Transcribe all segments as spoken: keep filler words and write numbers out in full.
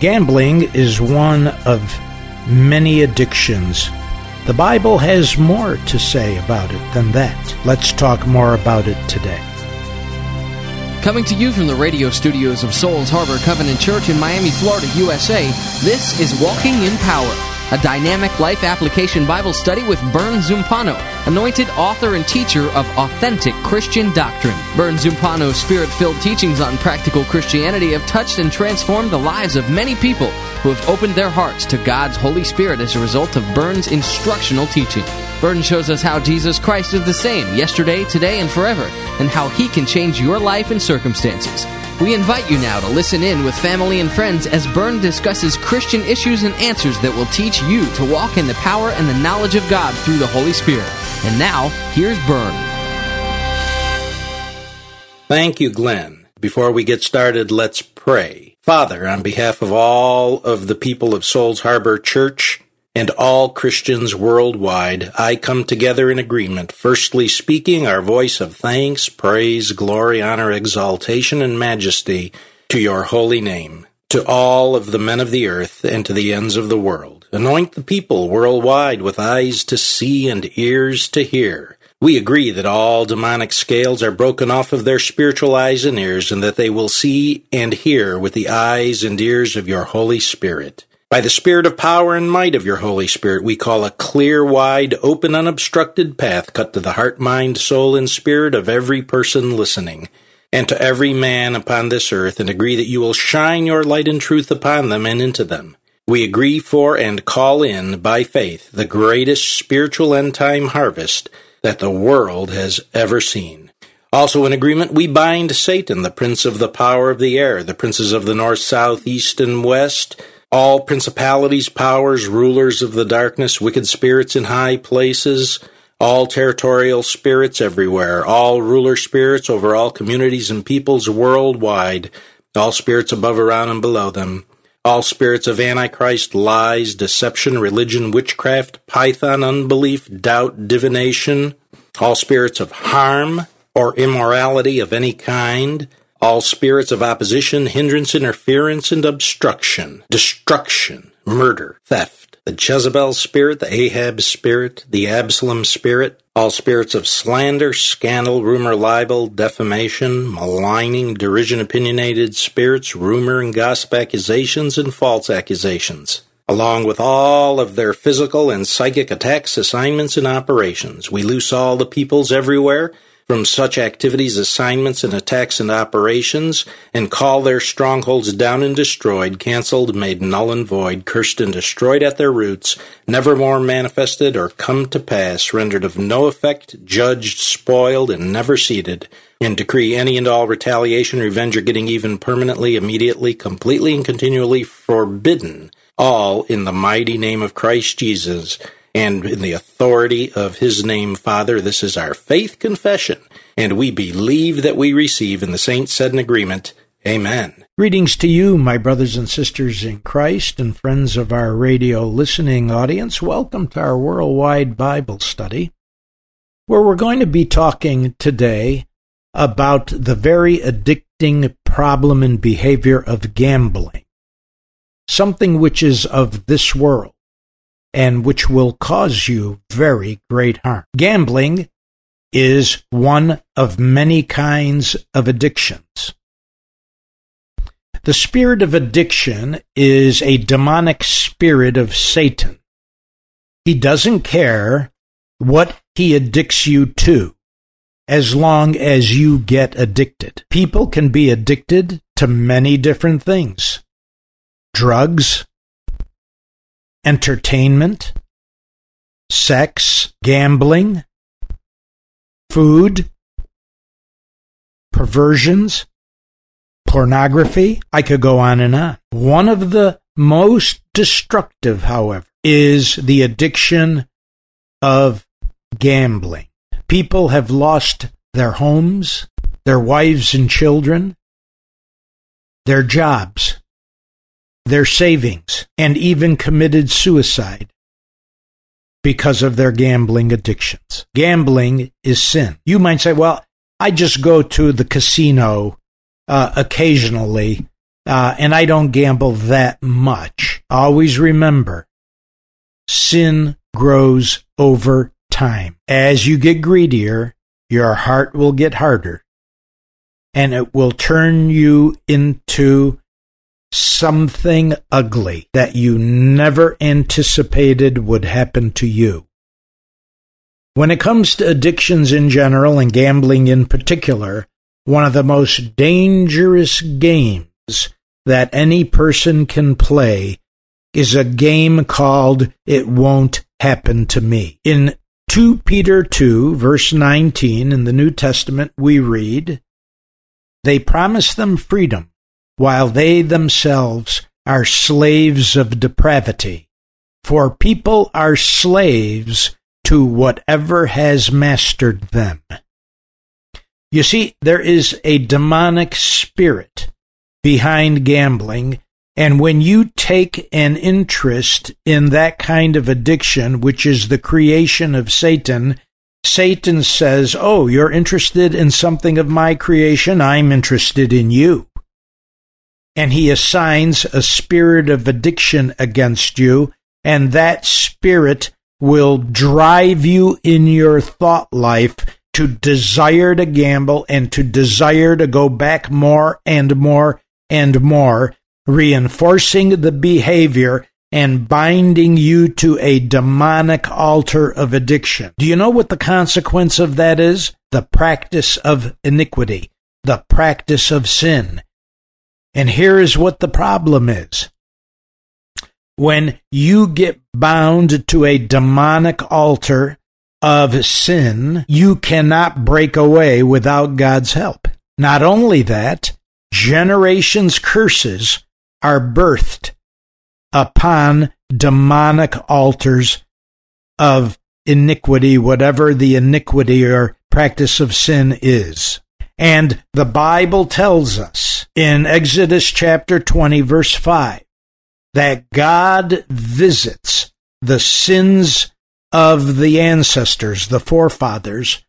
Gambling is one of many addictions. The Bible has more to say about it than that. Let's talk more about it today. Coming to you from the radio studios of Souls Harbor Covenant Church in Miami, Florida, U S A, this is Walking in Power, a dynamic life application Bible study with Bern Zumpano, anointed author and teacher of authentic Christian doctrine. Bern Zumpano's spirit-filled teachings on practical Christianity have touched and transformed the lives of many people who have opened their hearts to God's Holy Spirit as a result of Bern's instructional teaching. Bern shows us how Jesus Christ is the same yesterday, today, and forever, and how He can change your life and circumstances. We invite you now to listen in with family and friends as Bern discusses Christian issues and answers that will teach you to walk in the power and the knowledge of God through the Holy Spirit. And now, here's Bern. Thank you, Glenn. Before we get started, let's pray. Father, on behalf of all of the people of Souls Harbor Church and all Christians worldwide, I come together in agreement, firstly speaking our voice of thanks, praise, glory, honor, exaltation, and majesty to your holy name, to all of the men of the earth and to the ends of the world. Anoint the people worldwide with eyes to see and ears to hear. We agree that all demonic scales are broken off of their spiritual eyes and ears, and that they will see and hear with the eyes and ears of your Holy Spirit. By the spirit of power and might of your Holy Spirit, we call a clear, wide, open, unobstructed path cut to the heart, mind, soul, and spirit of every person listening, and to every man upon this earth, and agree that you will shine your light and truth upon them and into them. We agree for and call in, by faith, the greatest spiritual end-time harvest that the world has ever seen. Also in agreement, we bind Satan, the prince of the power of the air, the princes of the north, south, east, and west, all principalities, powers, rulers of the darkness, wicked spirits in high places, all territorial spirits everywhere, all ruler spirits over all communities and peoples worldwide, all spirits above, around, and below them, all spirits of Antichrist, lies, deception, religion, witchcraft, python, unbelief, doubt, divination, all spirits of harm or immorality of any kind, all spirits of opposition, hindrance, interference, and obstruction, destruction, murder, theft, the Jezebel spirit, the Ahab spirit, the Absalom spirit, all spirits of slander, scandal, rumor, libel, defamation, maligning, derision, opinionated spirits, rumor and gossip accusations, and false accusations, along with all of their physical and psychic attacks, assignments, and operations. We loose all the peoples everywhere from such activities, assignments, and attacks and operations, and call their strongholds down and destroyed, canceled, made null and void, cursed and destroyed at their roots, never more manifested or come to pass, rendered of no effect, judged, spoiled, and never seated, and decree any and all retaliation, revenge, or getting even permanently, immediately, completely, and continually forbidden, all in the mighty name of Christ Jesus, and in the authority of His name, Father. This is our faith confession, and we believe that we receive, and the saints said in agreement, Amen. Greetings to you, my brothers and sisters in Christ, and friends of our radio listening audience. Welcome to our worldwide Bible study, where we're going to be talking today about the very addicting problem and behavior of gambling, something which is of this world, and which will cause you very great harm. Gambling is one of many kinds of addictions. The spirit of addiction is a demonic spirit of Satan. He doesn't care what he addicts you to, as long as you get addicted. People can be addicted to many different things. Drugs, entertainment, sex, gambling, food, perversions, pornography. I could go on and on. One of the most destructive, however, is the addiction of gambling. People have lost their homes, their wives and children, their jobs, their savings, and even committed suicide because of their gambling addictions. Gambling is sin. You might say, well, I just go to the casino uh, occasionally uh, and I don't gamble that much. Always remember, sin grows over time. As you get greedier, your heart will get harder, and it will turn you into something ugly that you never anticipated would happen to you. When it comes to addictions in general and gambling in particular, one of the most dangerous games that any person can play is a game called It Won't Happen to Me. In Second Peter two, verse nineteen in the New Testament, we read, "They promise them freedom, while they themselves are slaves of depravity. For people are slaves to whatever has mastered them." You see, there is a demonic spirit behind gambling, and when you take an interest in that kind of addiction, which is the creation of Satan, Satan says, "Oh, you're interested in something of my creation? I'm interested in you." And he assigns a spirit of addiction against you, and that spirit will drive you in your thought life to desire to gamble and to desire to go back more and more and more, reinforcing the behavior and binding you to a demonic altar of addiction. Do you know what the consequence of that is? The practice of iniquity, the practice of sin. And here is what the problem is. When you get bound to a demonic altar of sin, you cannot break away without God's help. Not only that, generations' curses are birthed upon demonic altars of iniquity, whatever the iniquity or practice of sin is. And the Bible tells us in Exodus chapter twenty, verse five, that God visits the sins of the ancestors, the forefathers,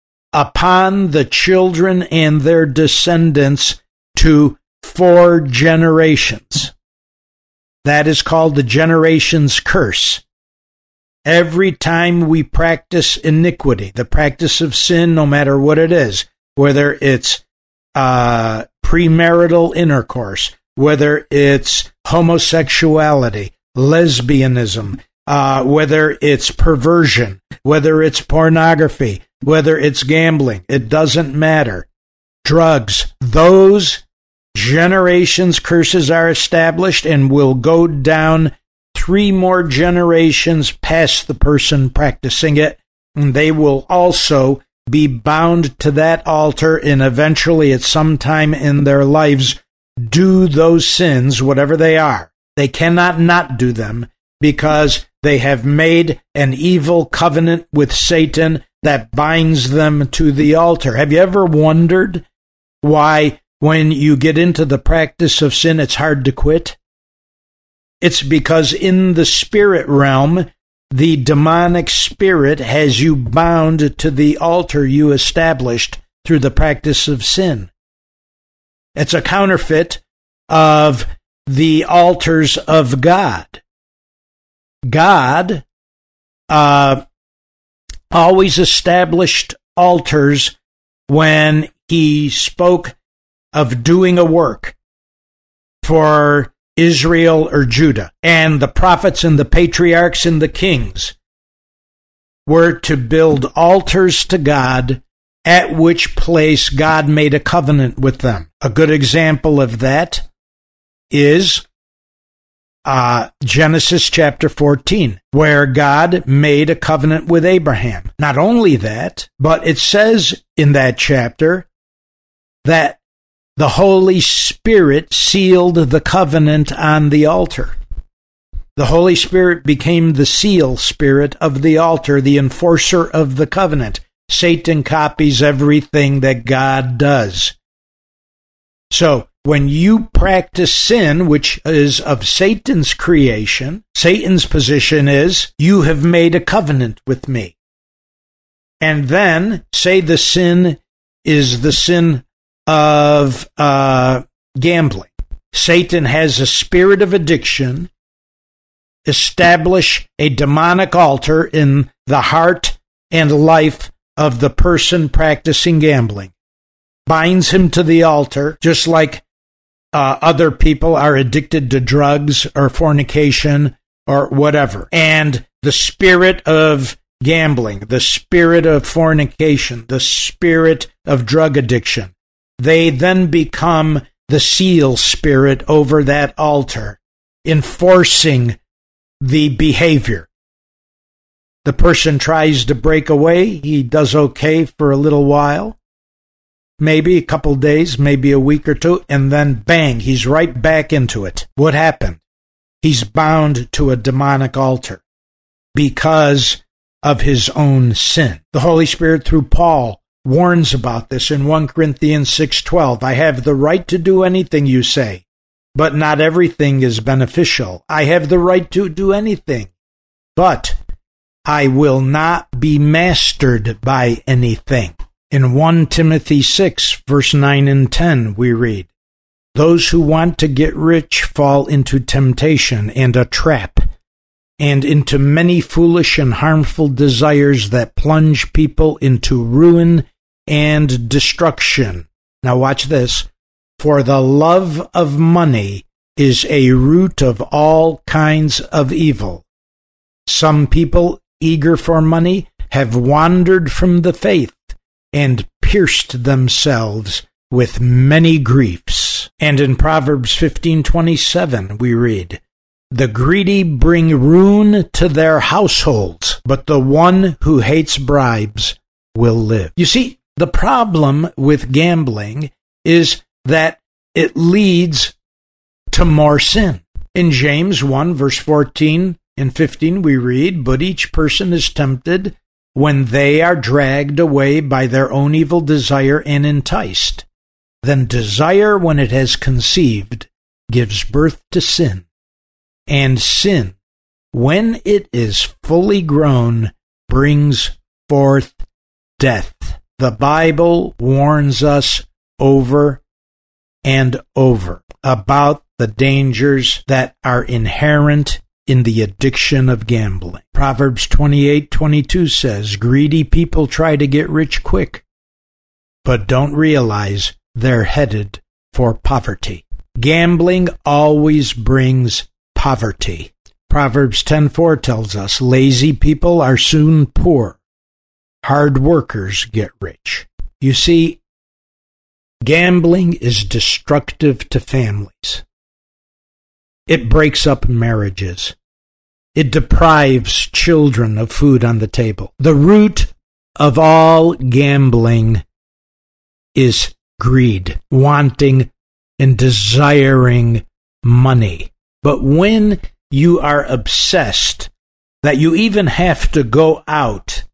upon the children and their descendants to four generations. That is called the generation's curse. Every time we practice iniquity, the practice of sin, no matter what it is, whether it's uh, premarital intercourse, whether it's homosexuality, lesbianism, uh, whether it's perversion, whether it's pornography, whether it's gambling, it doesn't matter. Drugs, those generations' curses are established and will go down three more generations past the person practicing it, and they will also be bound to that altar and eventually at some time in their lives do those sins, whatever they are. They cannot not do them because they have made an evil covenant with Satan that binds them to the altar. Have you ever wondered why when you get into the practice of sin, it's hard to quit? It's because in the spirit realm, the demonic spirit has you bound to the altar you established through the practice of sin. It's a counterfeit of the altars of God. God uh, always established altars when he spoke of doing a work for Israel or Judah. And the prophets and the patriarchs and the kings were to build altars to God, at which place God made a covenant with them. A good example of that is uh, Genesis chapter fourteen, where God made a covenant with Abraham. Not only that, but it says in that chapter that the Holy Spirit sealed the covenant on the altar. The Holy Spirit became the seal spirit of the altar, the enforcer of the covenant. Satan copies everything that God does. So, when you practice sin, which is of Satan's creation, Satan's position is, you have made a covenant with me. And then, say the sin is the sin of uh, gambling. Satan has a spirit of addiction, establish a demonic altar in the heart and life of the person practicing gambling, binds him to the altar, just like uh, other people are addicted to drugs or fornication or whatever. And the spirit of gambling, the spirit of fornication, the spirit of drug addiction, they then become the seal spirit over that altar, enforcing the behavior. The person tries to break away. He does okay for a little while, maybe a couple days, maybe a week or two, and then bang, he's right back into it. What happened? He's bound to a demonic altar because of his own sin. The Holy Spirit, through Paul, warns about this in First Corinthians six twelve. I have the right to do anything you say, but not everything is beneficial. I have the right to do anything, but I will not be mastered by anything. In First Timothy six, verse nine and ten, we read, those who want to get rich fall into temptation and a trap, and into many foolish and harmful desires that plunge people into ruin and destruction. Now watch this. For the love of money is a root of all kinds of evil. Some people, eager for money, have wandered from the faith and pierced themselves with many griefs. And in Proverbs fifteen twenty-seven we read, the greedy bring ruin to their households, but the one who hates bribes will live. You see, the problem with gambling is that it leads to more sin. In James one, verse fourteen and fifteen, we read, but each person is tempted when they are dragged away by their own evil desire and enticed. Then desire, when it has conceived, gives birth to sin. And sin, when it is fully grown, brings forth death. The Bible warns us over and over about the dangers that are inherent in the addiction of gambling. Proverbs twenty-eight twenty-two says, greedy people try to get rich quick, but don't realize they're headed for poverty. Gambling always brings poverty. Proverbs ten four tells us, lazy people are soon poor. Hard workers get rich. You see, gambling is destructive to families. It breaks up marriages. It deprives children of food on the table. The root of all gambling is greed, wanting and desiring money. But when you are obsessed that you even have to go out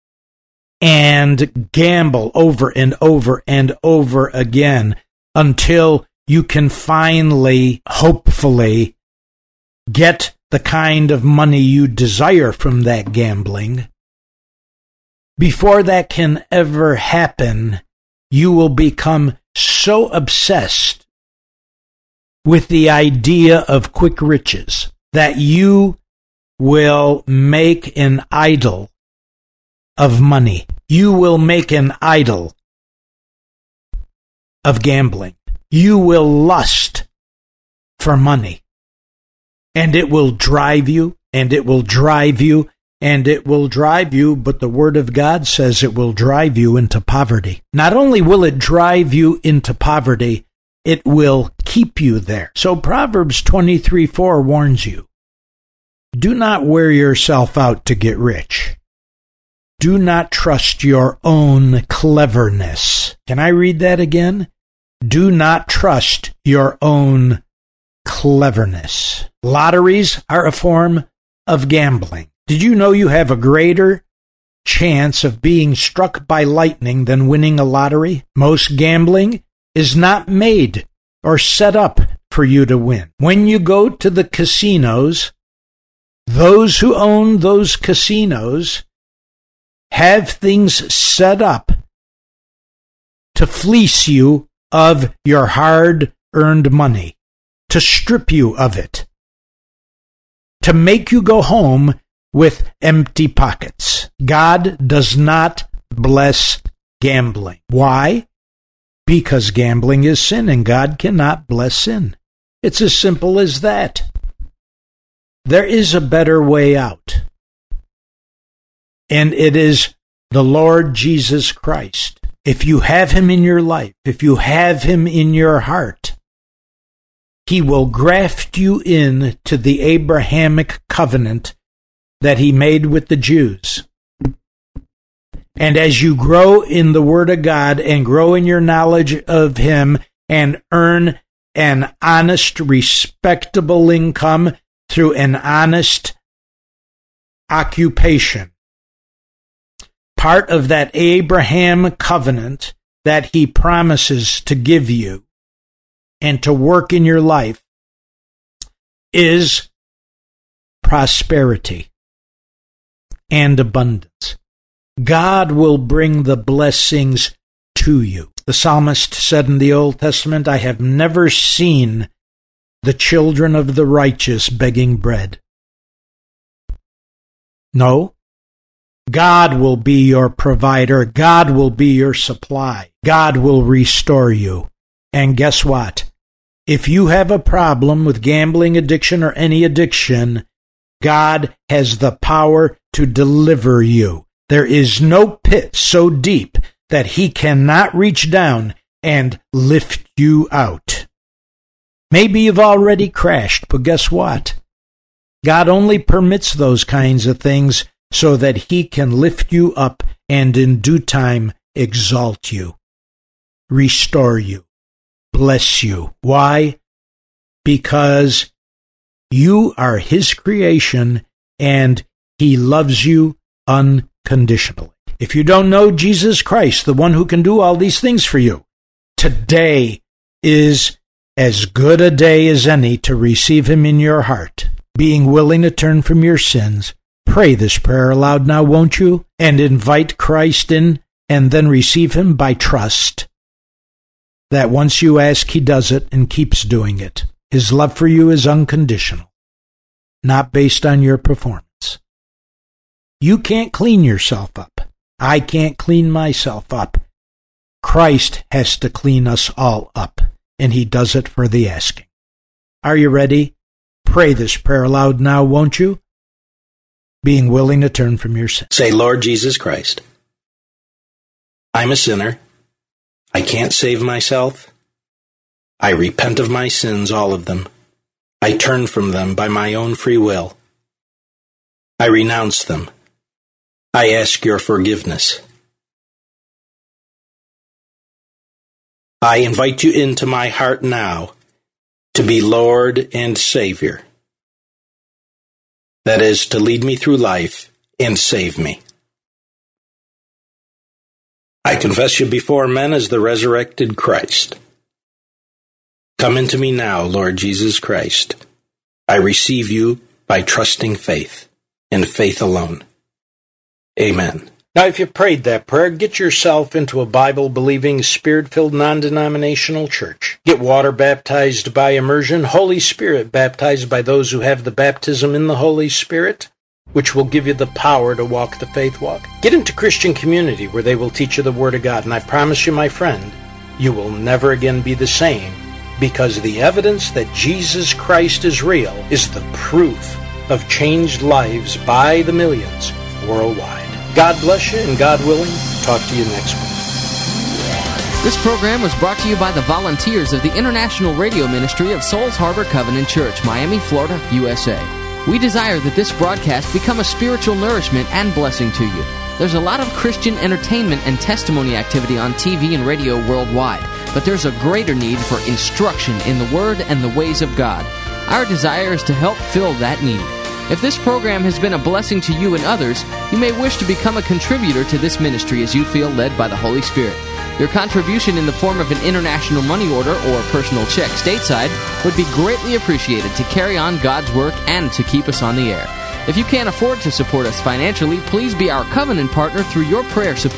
and gamble over and over and over again until you can finally, hopefully, get the kind of money you desire from that gambling, before that can ever happen, you will become so obsessed with the idea of quick riches that you will make an idol of money. You will make an idol of gambling. You will lust for money. And it will drive you, and it will drive you, and it will drive you, but the Word of God says it will drive you into poverty. Not only will it drive you into poverty, it will keep you there. So Proverbs twenty-three four warns you, do not wear yourself out to get rich. Do not trust your own cleverness. Can I read that again? Do not trust your own cleverness. Lotteries are a form of gambling. Did you know you have a greater chance of being struck by lightning than winning a lottery? Most gambling is not made or set up for you to win. When you go to the casinos, those who own those casinos have things set up to fleece you of your hard-earned money. to strip you of it, to make you go home with empty pockets. God does not bless gambling. Why? Because gambling is sin, and God cannot bless sin. It's as simple as that. There is a better way out, and it is the Lord Jesus Christ. If you have Him in your life, if you have Him in your heart, He will graft you in to the Abrahamic covenant that He made with the Jews. And as you grow in the Word of God and grow in your knowledge of Him and earn an honest, respectable income through an honest occupation, part of that Abraham covenant that He promises to give you and to work in your life is prosperity and abundance. God will bring the blessings to you. The psalmist said in the Old Testament, I have never seen the children of the righteous begging bread. No, God will be your provider. God will be your supply. God will restore you. And guess what? If you have a problem with gambling addiction or any addiction, God has the power to deliver you. There is no pit so deep that He cannot reach down and lift you out. Maybe you've already crashed, but guess what? God only permits those kinds of things so that He can lift you up and in due time exalt you, restore you, bless you. Why? Because you are His creation and He loves you unconditionally. If you don't know Jesus Christ, the one who can do all these things for you, today is as good a day as any to receive Him in your heart, being willing to turn from your sins. Pray this prayer aloud now, won't you? And invite Christ in, and then receive Him by trust. That once you ask, He does it and keeps doing it. His love for you is unconditional, not based on your performance. You can't clean yourself up. I can't clean myself up. Christ has to clean us all up, and He does it for the asking. Are you ready? Pray this prayer aloud now, won't you? Being willing to turn from your sin. Say, Lord Jesus Christ, I'm a sinner. I can't save myself. I repent of my sins, all of them. I turn from them by my own free will. I renounce them. I ask your forgiveness. I invite you into my heart now to be Lord and Savior. That is, to lead me through life and save me. I confess you before men as the resurrected Christ. Come into me now, Lord Jesus Christ. I receive you by trusting faith, and faith alone. Amen. Now, if you prayed that prayer, get yourself into a Bible-believing, Spirit-filled, non-denominational church. Get water baptized by immersion, Holy Spirit baptized by those who have the baptism in the Holy Spirit, which will give you the power to walk the faith walk. Get into Christian community where they will teach you the Word of God, and I promise you, my friend, you will never again be the same, because the evidence that Jesus Christ is real is the proof of changed lives by the millions worldwide. God bless you, and God willing, talk to you next week. This program was brought to you by the volunteers of the International Radio Ministry of Souls Harbor Covenant Church, Miami, Florida, U S A. We desire that this broadcast become a spiritual nourishment and blessing to you. There's a lot of Christian entertainment and testimony activity on T V and radio worldwide, but there's a greater need for instruction in the Word and the ways of God. Our desire is to help fill that need. If this program has been a blessing to you and others, you may wish to become a contributor to this ministry as you feel led by the Holy Spirit. Your contribution in the form of an international money order or personal check stateside would be greatly appreciated to carry on God's work and to keep us on the air. If you can't afford to support us financially, please be our covenant partner through your prayer support.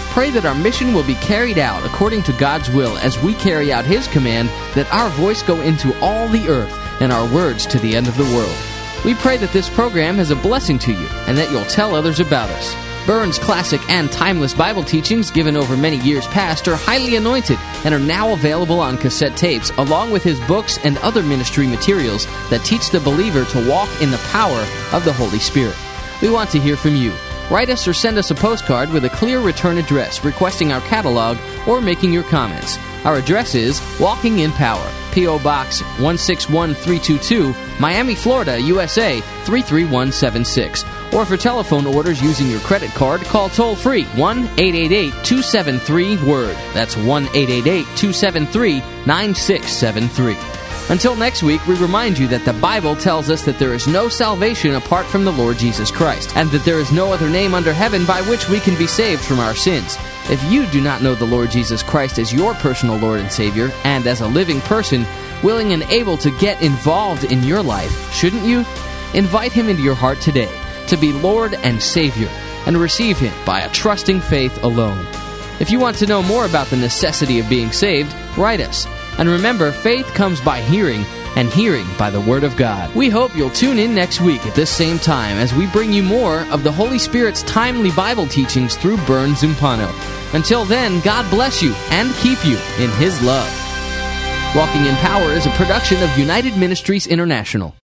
pray that our mission will be carried out according to God's will as we carry out His command that our voice go into all the earth and our words to the end of the world. We pray that this program is a blessing to you and that you'll tell others about us. Burns' classic and timeless Bible teachings given over many years past are highly anointed and are now available on cassette tapes, along with his books and other ministry materials that teach the believer to walk in the power of the Holy Spirit. We want to hear from you. Write us or send us a postcard with a clear return address requesting our catalog or making your comments. Our address is Walking in Power, P O. Box one six one three two two, Miami, Florida, U S A three three one seven six. Or for telephone orders using your credit card, call toll-free one eight eight eight, two seven three, W O R D. That's one eight eight eight, two seven three, nine six seven three. Until next week, we remind you that the Bible tells us that there is no salvation apart from the Lord Jesus Christ, and that there is no other name under heaven by which we can be saved from our sins. If you do not know the Lord Jesus Christ as your personal Lord and Savior, and as a living person, willing and able to get involved in your life, shouldn't you? Invite Him into your heart today to be Lord and Savior, and receive Him by a trusting faith alone. If you want to know more about the necessity of being saved, write us. And remember, faith comes by hearing, and hearing by the Word of God. We hope you'll tune in next week at this same time as we bring you more of the Holy Spirit's timely Bible teachings through Burns Zumpano. Until then, God bless you and keep you in His love. Walking in Power is a production of United Ministries International.